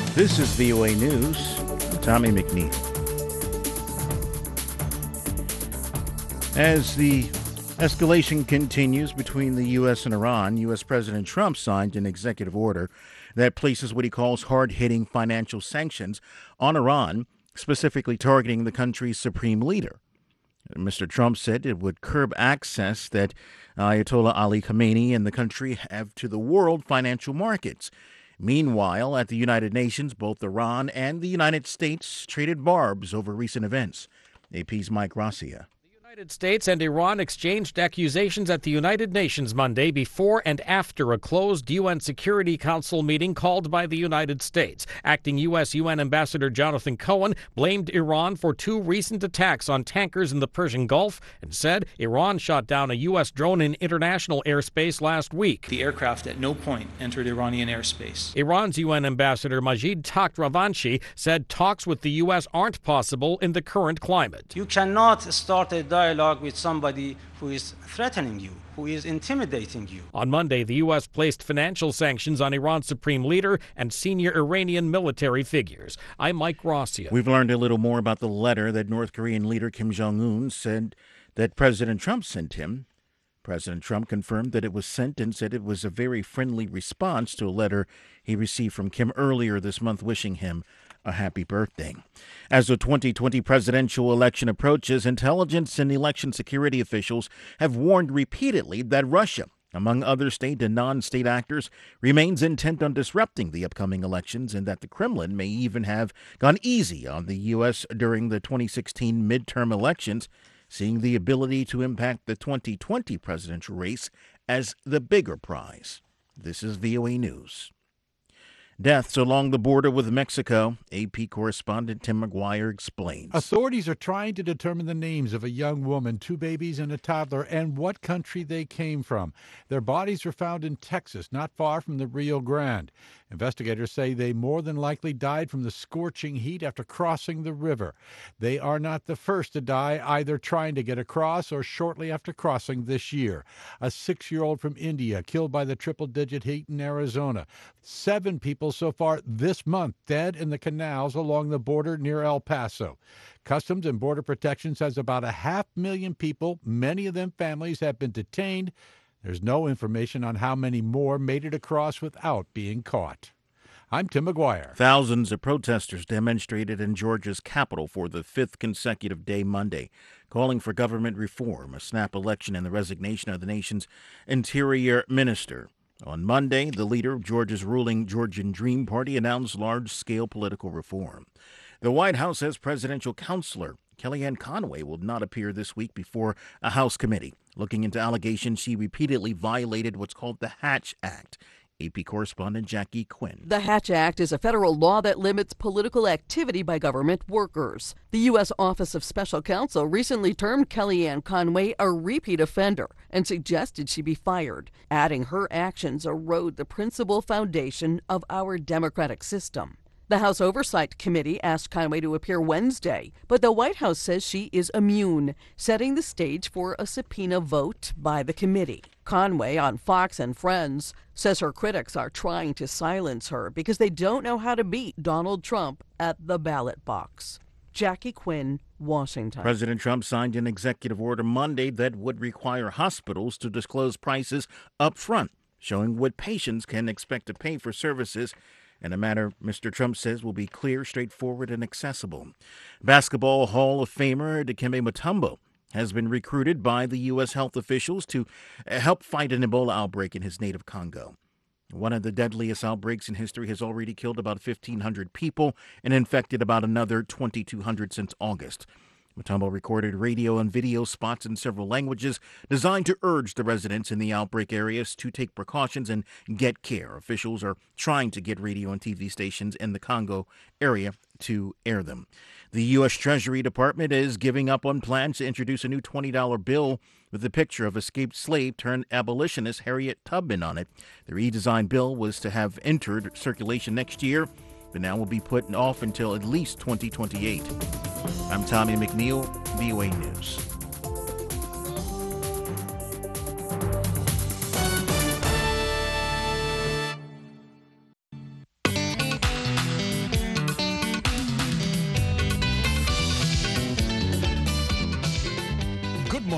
This is VOA News. I'm Tommy McNeil. As the escalation continues between the U.S. and Iran, U.S. President Trump signed an executive order that places what he calls hard-hitting financial sanctions on Iran, specifically targeting the country's supreme leader. Mr. Trump said it would curb access that Ayatollah Ali Khamenei and the country have to the world financial markets. Meanwhile, at the United Nations, both Iran and the United States traded barbs over recent events. AP's Mike Rossier. The United States and Iran exchanged accusations at the United Nations Monday before and after a closed UN Security Council meeting called by the United States. Acting U.S. UN Ambassador Jonathan Cohen blamed Iran for two recent attacks on tankers in the Persian Gulf and said Iran shot down a U.S. drone in international airspace last week. The aircraft at no point entered Iranian airspace. Iran's UN Ambassador Majid Takht Ravanchi said talks with the U.S. aren't possible in the current climate. You cannot start a dialogue with somebody who is threatening you, who is intimidating you. On Monday, the U.S. placed financial sanctions on Iran's supreme leader and senior Iranian military figures. I'm Mike Rossier. We've learned a little more about the letter that North Korean leader Kim Jong-un said that President Trump sent him. President Trump confirmed that it was sent and said it was a very friendly response to a letter he received from Kim earlier this month wishing him a happy birthday. As the 2020 presidential election approaches, intelligence and election security officials have warned repeatedly that Russia, among other state and non-state actors, remains intent on disrupting the upcoming elections and that the Kremlin may even have gone easy on the U.S. during the 2016 midterm elections, seeing the ability to impact the 2020 presidential race as the bigger prize. This is VOA News. Deaths along the border with Mexico. AP correspondent Tim McGuire explains. Authorities are trying to determine the names of a young woman, two babies, and a toddler, and what country they came from. Their bodies were found in Texas, not far from the Rio Grande. Investigators say they more than likely died from the scorching heat after crossing the river. They are not the first to die, either trying to get across or shortly after crossing this year. A 6-year-old from India killed by the triple-digit heat in Arizona. 7 people so far this month dead in the canals along the border near El Paso. Customs and Border Protection says about 500,000 people, many of them families, have been detained. There's no information on how many more made it across without being caught. I'm Tim McGuire. Thousands of protesters demonstrated in Georgia's capital for the 5th consecutive day Monday, calling for government reform, a snap election, and the resignation of the nation's interior minister. On Monday, the leader of Georgia's ruling Georgian Dream Party announced large-scale political reform. The White House says presidential counselor Kellyanne Conway will not appear this week before a House committee looking into allegations she repeatedly violated what's called the Hatch Act. AP correspondent Jackie Quinn. The Hatch Act is a federal law that limits political activity by government workers. The U.S. Office of Special Counsel recently termed Kellyanne Conway a repeat offender and suggested she be fired, adding her actions erode the principal foundation of our democratic system. The House Oversight Committee asked Conway to appear Wednesday, but the White House says she is immune, setting the stage for a subpoena vote by the committee. Conway on Fox and Friends says her critics are trying to silence her because they don't know how to beat Donald Trump at the ballot box. Jackie Quinn, Washington. President Trump signed an executive order Monday that would require hospitals to disclose prices up front, showing what patients can expect to pay for services, and a matter Mr. Trump says will be clear, straightforward, and accessible. Basketball Hall of Famer Dikembe Mutombo has been recruited by the U.S. health officials to help fight an Ebola outbreak in his native Congo. One of the deadliest outbreaks in history has already killed about 1,500 people and infected about another 2,200 since August. Mutombo recorded radio and video spots in several languages designed to urge the residents in the outbreak areas to take precautions and get care. Officials are trying to get radio and TV stations in the Congo area to air them. The U.S. Treasury Department is giving up on plans to introduce a new $20 bill with a picture of escaped slave turned abolitionist Harriet Tubman on it. The redesigned bill was to have entered circulation next year, but now will be put off until at least 2028. I'm Tommy McNeil, VOA News.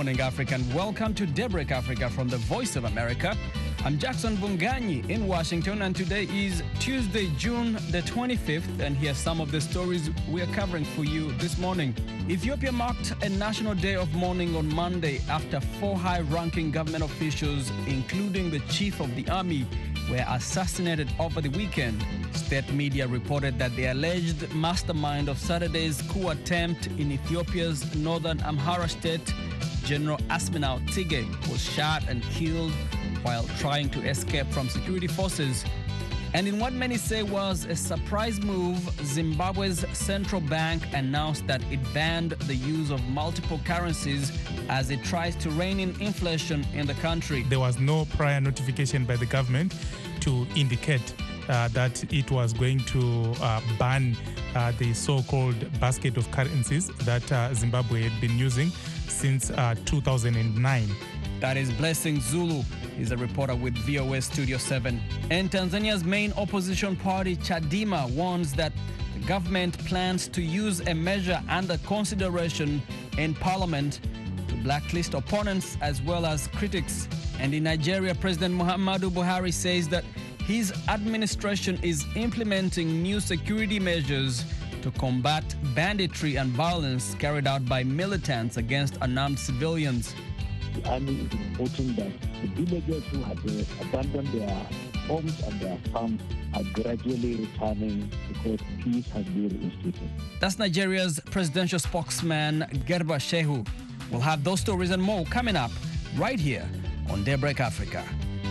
morning, Africa, and welcome to Daybreak Africa from the Voice of America. I'm Jackson Bunganyi in Washington, and today is Tuesday, June the 25th, and here's some of the stories we are covering for you this morning. Ethiopia marked a national day of mourning on Monday after 4 high-ranking government officials, including the chief of the army, were assassinated over the weekend. State media reported that the alleged mastermind of Saturday's coup attempt in Ethiopia's northern Amhara state, General Asminaw Tige, was shot and killed while trying to escape from security forces. And in what many say was a surprise move, Zimbabwe's central bank announced that it banned the use of multiple currencies as it tries to rein in inflation in the country. There was no prior notification by the government to indicate that it was going to ban the so-called basket of currencies that Zimbabwe had been using since 2009. That is Blessing Zulu. He's a reporter with VOA Studio 7. And Tanzania's main opposition party, Chadema, warns that the government plans to use a measure under consideration in parliament to blacklist opponents as well as critics. And in Nigeria, President Muhammadu Buhari says that his administration is implementing new security measures to combat banditry and violence carried out by militants against unarmed civilians. The army is reporting that the villagers who had abandoned their homes and their farms are gradually returning because peace has been restored. That's Nigeria's presidential spokesman, Garba Shehu. We'll have those stories and more coming up right here on Daybreak Africa.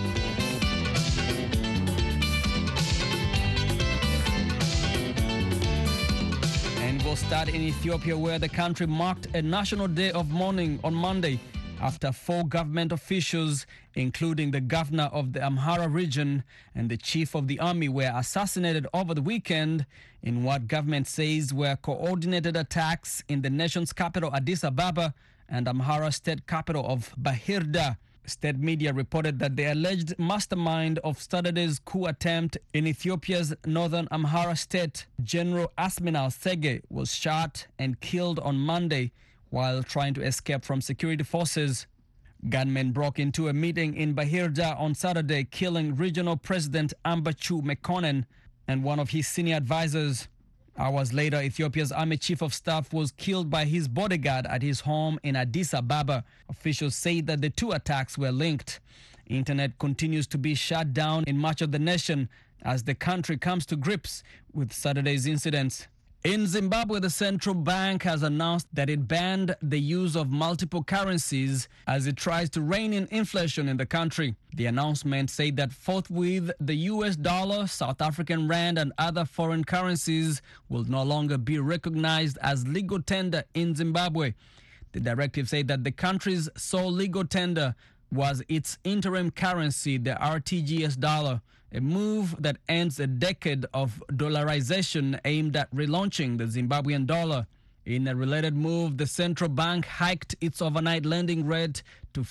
And we'll start in Ethiopia, where the country marked a national day of mourning on Monday after 4 government officials, including the governor of the Amhara region and the chief of the army, were assassinated over the weekend in what government says were coordinated attacks in the nation's capital, Addis Ababa, and Amhara state capital of Bahirda. State media reported that the alleged mastermind of Saturday's coup attempt in Ethiopia's northern Amhara state, General Asminaw Tige, was shot and killed on Monday while trying to escape from security forces. Gunmen broke into a meeting in Bahirda on Saturday, killing regional president Ambachew Mekonnen and one of his senior advisors. Hours later, Ethiopia's army chief of staff was killed by his bodyguard at his home in Addis Ababa. Officials say that the 2 attacks were linked. Internet continues to be shut down in much of the nation as the country comes to grips with Saturday's incidents. In Zimbabwe, the central bank has announced that it banned the use of multiple currencies as it tries to rein in inflation in the country. The announcement said that forthwith, the US dollar, South African rand, and other foreign currencies will no longer be recognized as legal tender in Zimbabwe. The directive said that the country's sole legal tender was its interim currency, the RTGS dollar, a move that ends a decade of dollarization aimed at relaunching the Zimbabwean dollar. In a related move, the central bank hiked its overnight lending rate to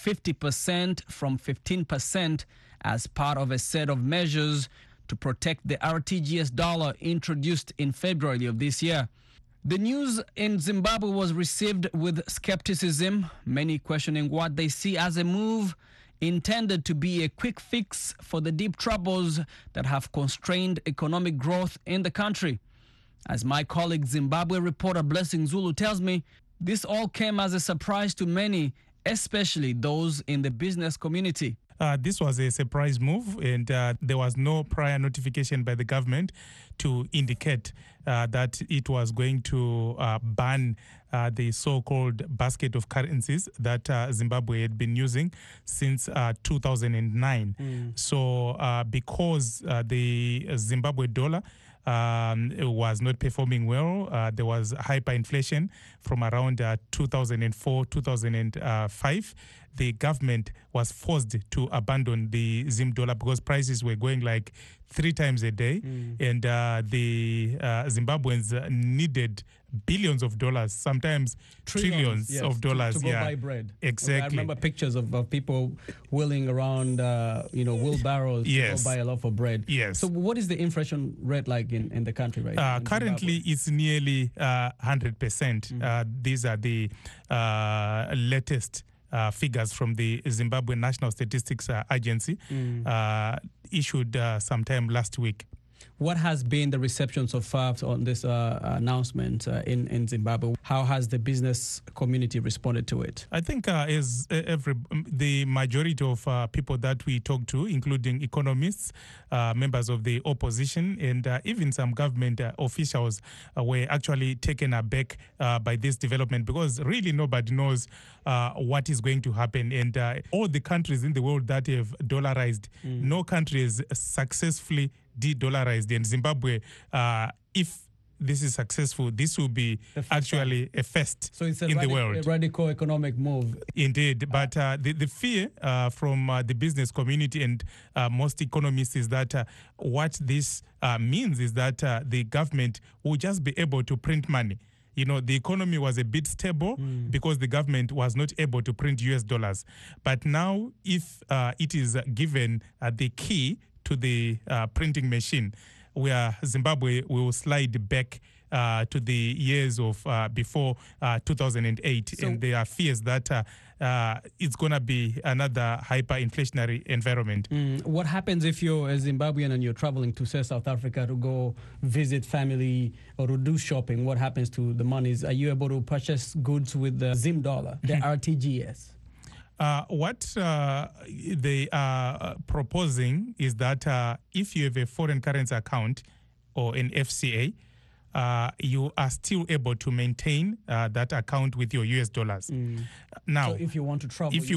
50% from 15% as part of a set of measures to protect the RTGS dollar introduced in February of this year. The news in Zimbabwe was received with skepticism, many questioning what they see as a move intended to be a quick fix for the deep troubles that have constrained economic growth in the country. As my colleague Zimbabwe reporter Blessing Zulu tells me, this all came as a surprise to many, especially those in the business community. This was a surprise move, and there was no prior notification by the government to indicate that it was going to ban the so-called basket of currencies that Zimbabwe had been using since 2009. So because the Zimbabwe dollar it was not performing well. There was hyperinflation from around 2004, 2005. The government was forced to abandon the Zim dollar because prices were going like 3 times a day. And the Zimbabweans needed billions of dollars, sometimes trillions of dollars. To go buy bread. Exactly. I remember pictures of people wheeling around, wheelbarrows to go buy a loaf of bread. Yes. So what is the inflation rate like in the country right now? Currently, it's nearly 100%. These are the latest figures from the Zimbabwe National Statistics Agency issued sometime last week. What has been the reception so far on this announcement in Zimbabwe? How has the business community responded to it? I think the majority of people that we talk to, including economists, members of the opposition, and even some government officials were actually taken aback by this development, because really nobody knows what is going to happen. And all the countries in the world that have dollarized, no country has successfully de-dollarized. And Zimbabwe, if this is successful, this will be actually a first in the world. A radical economic move. Indeed. But the fear from the business community and most economists is that what this means is that the government will just be able to print money. You know, the economy was a bit stable because the government was not able to print US dollars. But now, if it is given the key to the printing machine, where Zimbabwe will slide back to the years of before 2008. So, and there are fears that it's going to be another hyperinflationary environment. What happens if you're a Zimbabwean and you're traveling to, say, South Africa to go visit family or to do shopping? What happens to the monies? Are you able to purchase goods with the Zim dollar, the RTGS? What they are proposing is that if you have a foreign currency account or an FCA, you are still able to maintain that account with your US dollars. Now, so if you want to travel, you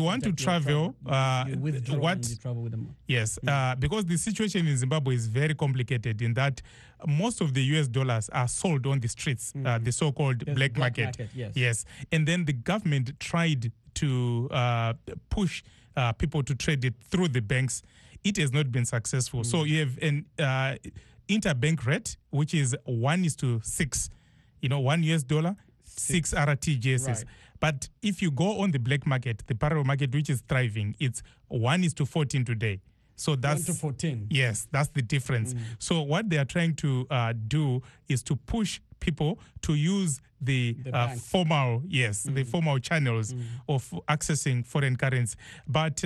travel with them. Yes, because the situation in Zimbabwe is very complicated in that most of the US dollars are sold on the streets, the so-called black market. Yes, and then the government tried to push people to trade it through the banks. It has not been successful. So you have an interbank rate, which is 1:6. You know, $1, 6 RTGSs. Right. But if you go on the black market, the parallel market, which is thriving, it's 1:14 today. So that's 1:14. Yes, that's the difference. So what they are trying to do is to push people to use the formal, the formal channels of accessing foreign currency. But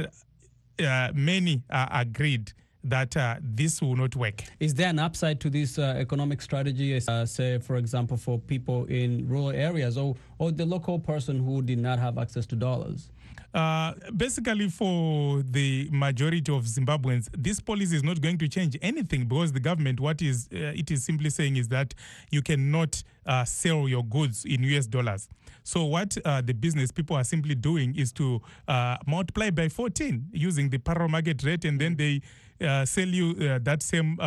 many are agreed that this will not work. Is there an upside to this economic strategy, say, for example, for people in rural areas or the local person who did not have access to dollars? Basically, for the majority of Zimbabweans, this policy is not going to change anything, because the government, what is it is simply saying is that you cannot sell your goods in US dollars. So what the business people are simply doing is to multiply by 14 using the parallel market rate, and then they sell you that same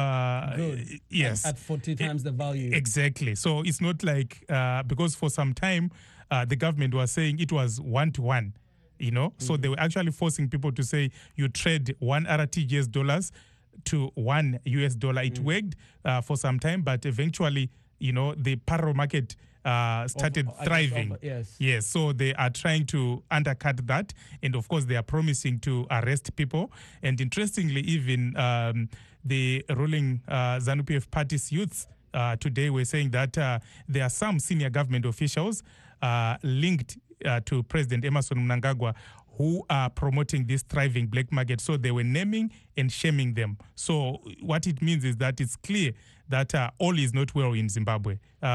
yes, at 40 times the value. Exactly. So it's not like because for some time the government was saying it was 1-to-1. You know, so they were actually forcing people to say you trade 1 RTGS dollars to 1 US dollar. It worked for some time, but eventually, you know, the parallel market started thriving. Yes, so they are trying to undercut that, and of course they are promising to arrest people. And interestingly, even the ruling ZANU-PF party's youths today were saying that there are some senior government officials linked to President Emmerson Mnangagwa who are promoting this thriving black market. So they were naming and shaming them. So what it means is that it's clear that all is not well in Zimbabwe.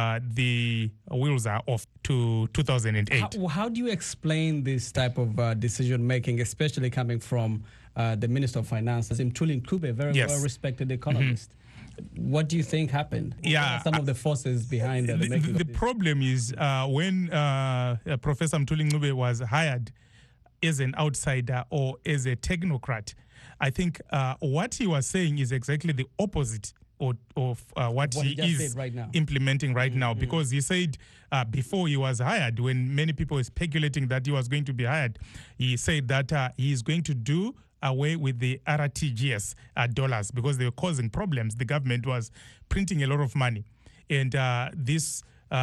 The wheels are off to 2008. How do you explain this type of decision-making, especially coming from the Minister of Finance, Mthuli Ncube, a very well-respected economist? What do you think happened? What are some of the forces behind the making of this? The problem is when Professor Mthuli Ncube was hired as an outsider or as a technocrat, I think what he was saying is exactly the opposite of what he is implementing right now. Because he said before he was hired, when many people were speculating that he was going to be hired, he said that he is going to do away with the RTGS dollars because they were causing problems. The government was printing a lot of money. And this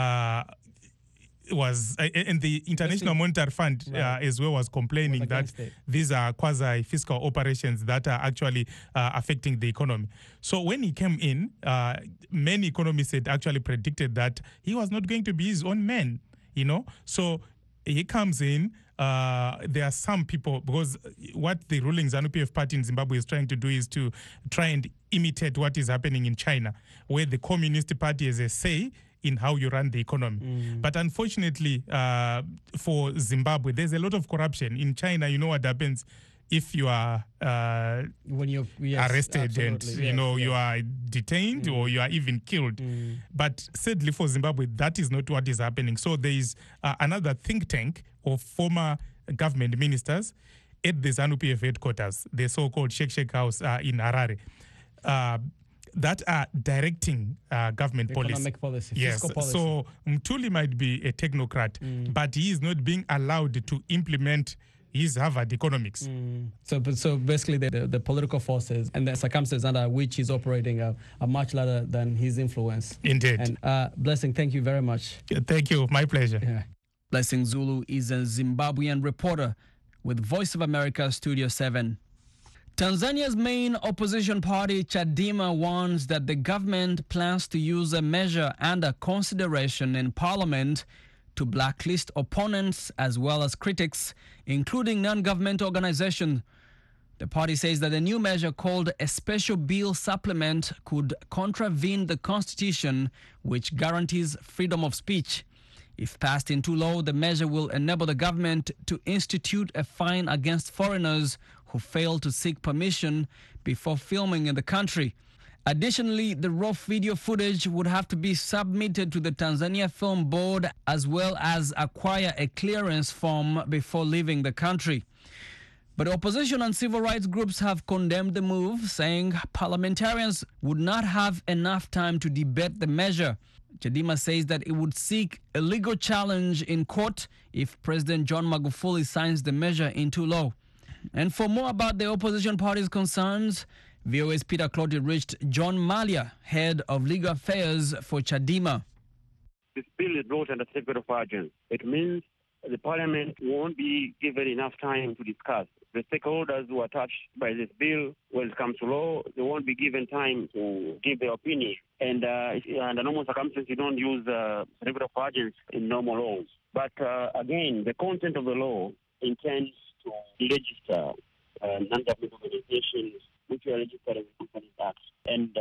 was, and the International Monetary Fund as well was complaining that these are quasi-fiscal operations that are actually affecting the economy. So when he came in, many economists had actually predicted that he was not going to be his own man, you know. So he comes in. There are some people, because what the ruling ZANU-PF party in Zimbabwe is trying to do is to try and imitate what is happening in China, where the Communist Party has a say in how you run the economy. But unfortunately, for Zimbabwe, there's a lot of corruption. In China, you know what happens if you are when you're arrested and you are detained or you are even killed. But sadly for Zimbabwe, that is not what is happening. So there is another think tank of former government ministers at the ZANU-PF headquarters, the so-called Shake House in Harare, that are directing government economic policy. Yes. Fiscal policy. So Mtuli might be a technocrat, but he is not being allowed to implement his Harvard economics. So basically the political forces and the circumstances under which he's operating are much larger than his influence. Indeed. And Blessing, thank you very much. Thank you. My pleasure. Yeah. Blessing Zulu is a Zimbabwean reporter with Voice of America Studio 7. Tanzania's main opposition party, Chadema, warns that the government plans to use a measure under consideration in parliament to blacklist opponents as well as critics, including non-government organizations. The party says that the new measure, called a special bill supplement, could contravene the constitution, which guarantees freedom of speech. If passed into law, the measure will enable the government to institute a fine against foreigners who fail to seek permission before filming in the country. Additionally, the raw video footage would have to be submitted to the Tanzania Film Board, as well as acquire a clearance form before leaving the country. But opposition and civil rights groups have condemned the move, saying parliamentarians would not have enough time to debate the measure. Chadema says that it would seek a legal challenge in court if President John Magufuli signs the measure into law. And for more about the opposition party's concerns, VOA's Peter Clotty reached John Malia, head of legal affairs for Chadema. This bill is brought under certificate of urgency. It means the parliament won't be given enough time to discuss. The stakeholders who are touched by this bill, when it comes to law, they won't be given time to give their opinion. And under normal circumstances, you don't use certificate of urgency in normal laws. But again, the content of the law intends to register non-government organizations which are registered as Companies Act. And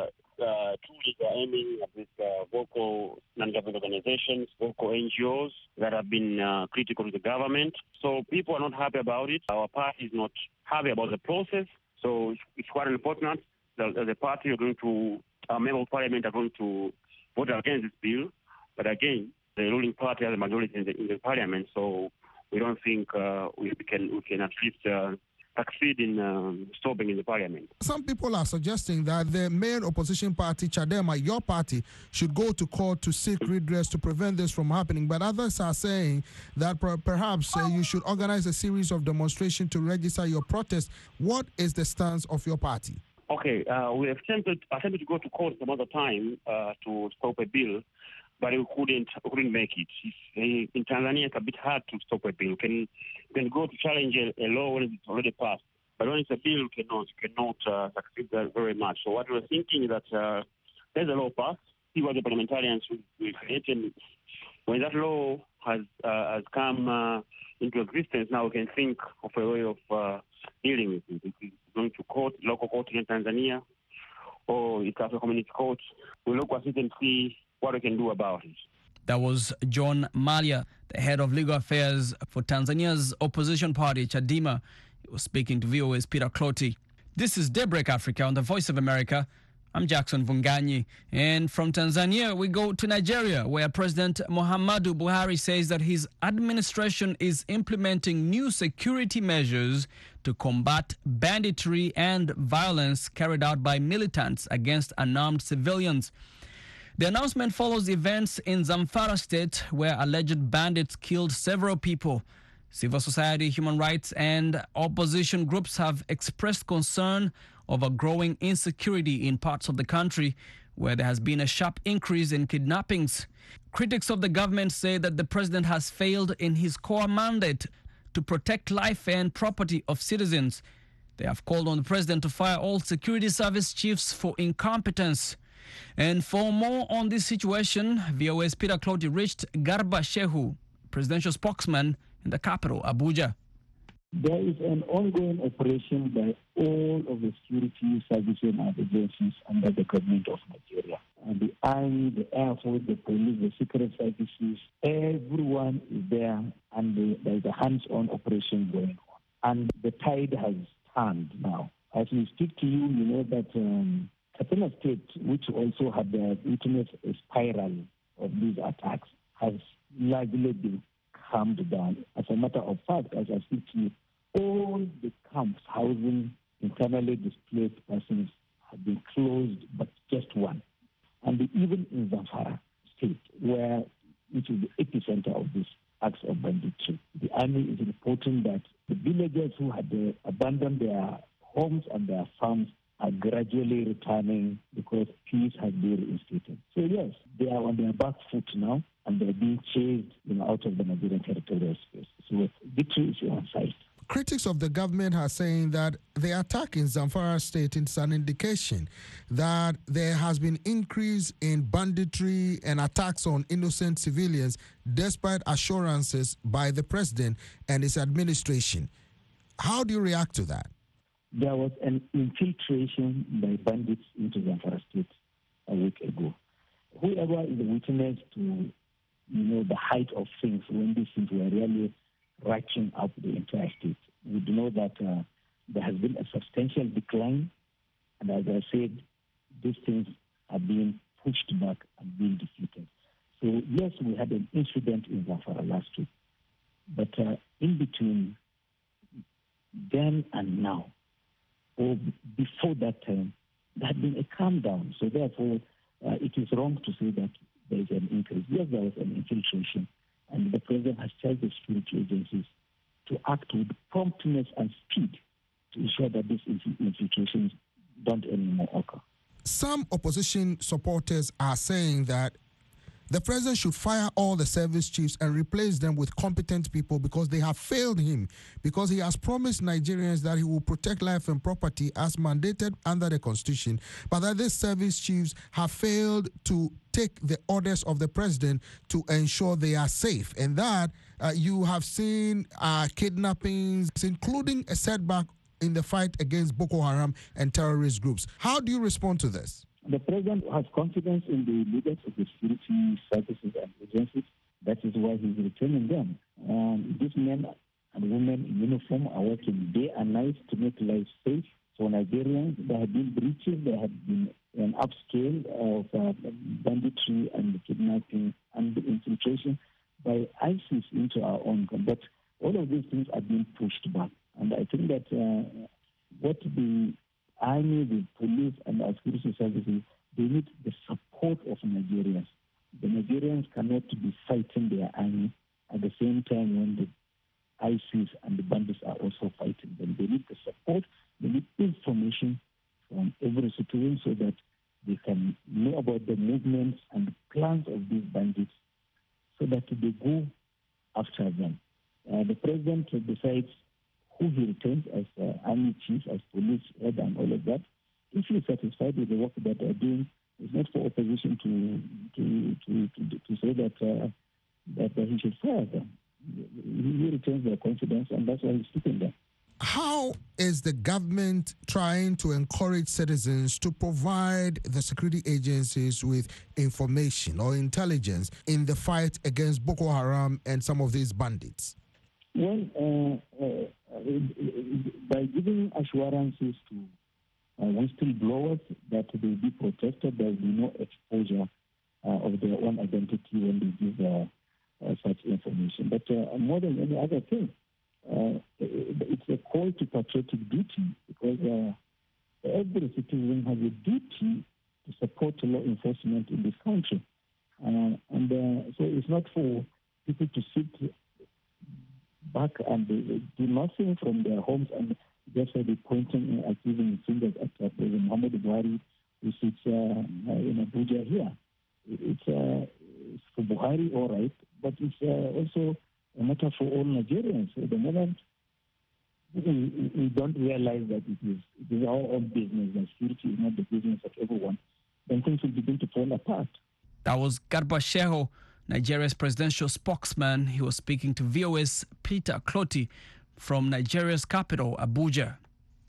truly they are aiming at these vocal non-government organizations, vocal NGOs that have been critical to the government. So people are not happy about it. Our party is not happy about the process. So it's quite important that the party are going to, our member of parliament are going to vote against this bill. But again, the ruling party has a majority in the parliament, so we don't think we can at least succeed in stopping in the parliament. Some people are suggesting that the main opposition party, Chadema, your party, should go to court to seek redress to prevent this from happening. But others are saying that perhaps you should organize a series of demonstrations to register your protest. What is the stance of your party? Okay, we have attempted to go to court some other time to stop a bill, but we couldn't make it. In Tanzania, it's a bit hard to stop a bill. You can go to challenge a law when it's already passed, but when it's a bill, you cannot succeed very much. So what we're thinking is that there's a law passed, see what the parliamentarians will create, and when that law has come into existence, now we can think of a way of dealing with it. If it's going to court, local court in Tanzania, or it's after community court, we'll look at it and see what we can do about it. That was John Malia, the head of legal affairs for Tanzania's opposition party, Chadema. He was speaking to VOA's Peter Clotty. This is Daybreak Africa on the Voice of America. I'm Jackson Vunganyi. And from Tanzania, we go to Nigeria, where President Muhammadu Buhari says that his administration is implementing new security measures to combat banditry and violence carried out by militants against unarmed civilians. The announcement follows events in Zamfara state where alleged bandits killed several people. Civil society, human rights, and opposition groups have expressed concern over growing insecurity in parts of the country where there has been a sharp increase in kidnappings. Critics of the government say that the president has failed in his core mandate to protect life and property of citizens. They have called on the president to fire all security service chiefs for incompetence. And for more on this situation, VOA's Peter Clotty reached Garba Shehu, presidential spokesman in the capital, Abuja. There is an ongoing operation by all of the security services and agencies under the government of Nigeria. And the Army, the Air Force, the police, the secret services, everyone is there, and there is a hands-on operation going on. And the tide has turned now. As we speak to you, you know that Katsina State, which also had witnessed a spiral of these attacks, has largely been calmed down. As a matter of fact, as I speak to you, all the camps housing internally displaced persons have been closed, but just one. And even in Zamfara State, which is the epicenter of this acts of banditry, the army is reporting that the villagers who had abandoned their homes and their farms are gradually returning because peace has been reinstated. So yes, they are on their back foot now, and they're being chased out of the Nigerian territorial space. So victory is on site. Critics of the government are saying that the attack in Zamfara State is an indication that there has been increase in banditry and attacks on innocent civilians despite assurances by the president and his administration. How do you react to that? There was an infiltration by bandits into Zamfara State a week ago. Whoever is a witness to the height of things when these things were really ratcheting up the entire state, we do know that there has been a substantial decline, and as I said, these things are being pushed back and being defeated. So yes, we had an incident in Zamfara last week, but in between then and now, or before that time, there had been a calm down. So therefore, it is wrong to say that there is an increase. Yes, there was an infiltration, and the president has charged the security agencies to act with promptness and speed to ensure that these infiltrations don't anymore occur. Some opposition supporters are saying that the president should fire all the service chiefs and replace them with competent people because they have failed him, because he has promised Nigerians that he will protect life and property as mandated under the Constitution, but that these service chiefs have failed to take the orders of the president to ensure they are safe. And that you have seen kidnappings, including a setback in the fight against Boko Haram and terrorist groups. How do you respond to this? The president has confidence in the leaders of the security services and agencies. That is why he's returning them. These men and women in uniform are working day and night to make life safe for Nigerians. There have been breaches, there have been an upscale of banditry and kidnapping and infiltration by ISIS into our own country. But all of these things are being pushed back. And I think that what the Army, the police, and our security services, they need the support of Nigerians. The Nigerians cannot be fighting their army at the same time when the ISIS and the bandits are also fighting them. They need the support, they need information from every citizen so that they can know about the movements and the plans of these bandits so that they go after them. The president decides who he retains as army chief, as police head, and all of that. If he's satisfied with the work that they're doing, it's not for opposition to say that he should fire them. He retains their confidence, and that's why he's keeping them. How is the government trying to encourage citizens to provide the security agencies with information or intelligence in the fight against Boko Haram and some of these bandits? Well, by giving assurances to whistleblowers that they will be protected, there will be no exposure of their own identity when they give such information. But more than any other thing, it's a call to patriotic duty because every citizen has a duty to support law enforcement in this country. So it's not for people to sit back and do nothing from their homes and just be pointing and accusing fingers at President Muhammad Buhari, who sits in Abuja here. It's for Buhari, all right, but it's also a matter for all Nigerians. So the moment we don't realize that it is our own business and security is not the business of everyone, then things will begin to fall apart. That was Garba Shehu, Nigeria's presidential spokesman. He was speaking to VOA's Peter Clotty from Nigeria's capital, Abuja.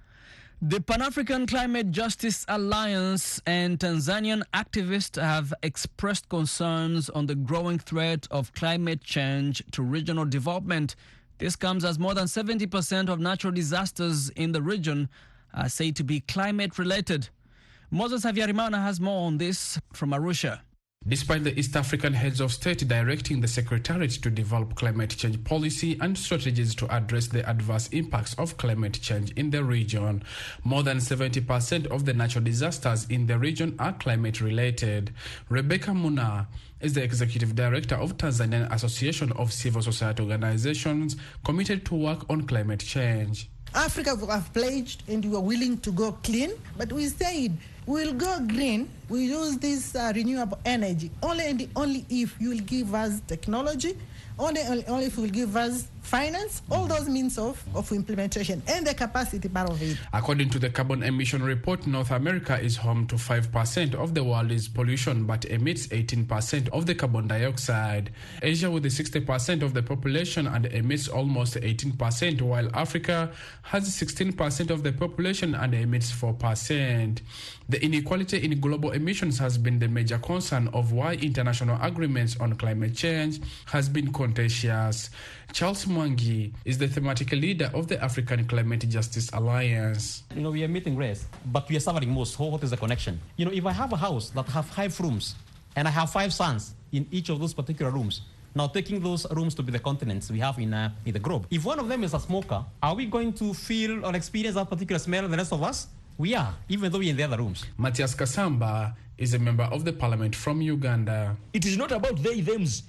The Pan-African Climate Justice Alliance and Tanzanian activists have expressed concerns on the growing threat of climate change to regional development. This comes as more than 70% of natural disasters in the region are said to be climate-related. Moses Havyarimana has more on this from Arusha. Despite the East African heads of state directing the Secretariat to develop climate change policy and strategies to address the adverse impacts of climate change in the region, more than 70% of the natural disasters in the region are climate-related. Rebecca Muna is the executive director of Tanzanian Association of Civil Society Organizations committed to work on climate change. Africa have pledged and we are willing to go clean, but we said we'll go green. We use this renewable energy only and only if you will give us technology, only if you will give us finance, all those means of implementation and the capacity part of it. According to the carbon emission report, North America is home to 5% of the world's pollution but emits 18% of the carbon dioxide. Asia with the 60% of the population and emits almost 18%, while Africa has 16% of the population and emits 4%. The inequality in global emissions has been the major concern of why international agreements on climate change has been contentious. Charles Mwangi is the thematic leader of the African Climate Justice Alliance. We are meeting race, but we are suffering most. What is the connection? If I have a house that have 5 rooms and I have 5 sons in each of those particular rooms, now taking those rooms to be the continents we have in the globe, if one of them is a smoker, are we going to feel or experience that particular smell the rest of us? We are, even though we're in the other rooms. Matthias Kasamba is a member of the parliament from Uganda. It is not about they-thems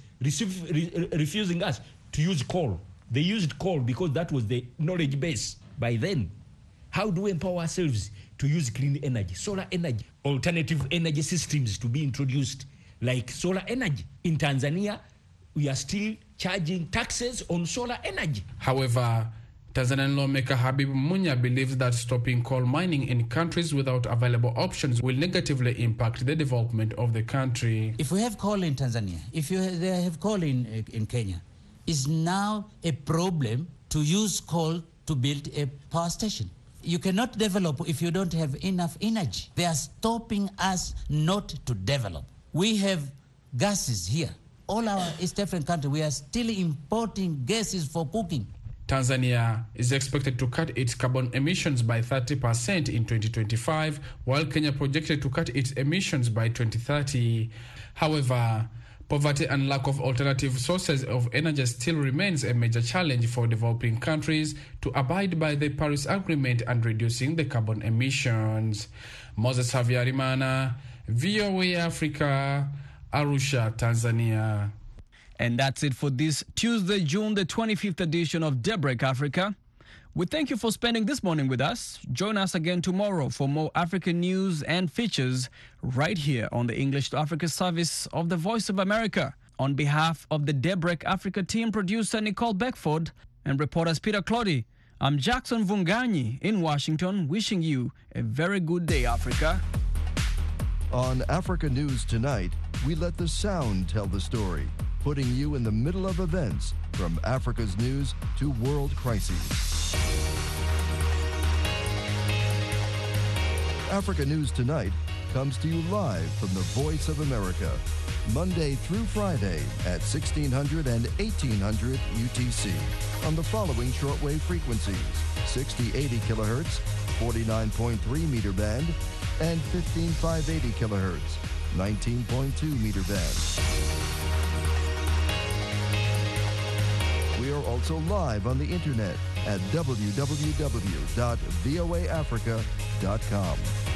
refusing us to use coal. They used coal because that was the knowledge base by then. How do we empower ourselves to use clean energy, solar energy, alternative energy systems to be introduced, like solar energy? In Tanzania, we are still charging taxes on solar energy. However, Tanzanian lawmaker Habib Munya believes that stopping coal mining in countries without available options will negatively impact the development of the country. If we have coal in Tanzania, if they have coal in Kenya, it's now a problem to use coal to build a power station. You cannot develop if you don't have enough energy. They are stopping us not to develop. We have gases here. All our East African countries, we are still importing gases for cooking. Tanzania is expected to cut its carbon emissions by 30% in 2025, while Kenya projected to cut its emissions by 2030. However, poverty and lack of alternative sources of energy still remains a major challenge for developing countries to abide by the Paris Agreement and reducing the carbon emissions. Moses Havyarimana, VOA Africa, Arusha, Tanzania. And that's it for this Tuesday, June the 25th edition of Daybreak Africa. We thank you for spending this morning with us. Join us again tomorrow for more African news and features right here on the English to Africa service of the Voice of America. On behalf of the Daybreak Africa team, producer Nicole Beckford and reporters Peter Clotty, I'm Jackson Vunganyi in Washington, wishing you a very good day, Africa. On Africa News Tonight, we let the sound tell the story, putting you in the middle of events from Africa's news to world crises. Africa News Tonight comes to you live from the Voice of America, Monday through Friday at 1600 and 1800 UTC on the following shortwave frequencies: 6080 kilohertz, 49.3 meter band, and 15580 kilohertz, 19.2 meter band. We are also live on the internet at www.voaafrica.com.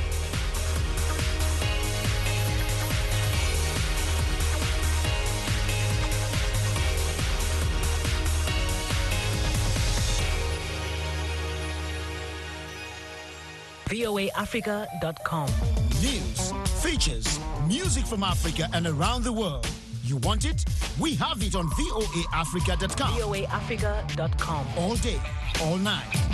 voaafrica.com. News, features, music from Africa and around the world. You want it? We have it on voaafrica.com. voaafrica.com. All day, all night.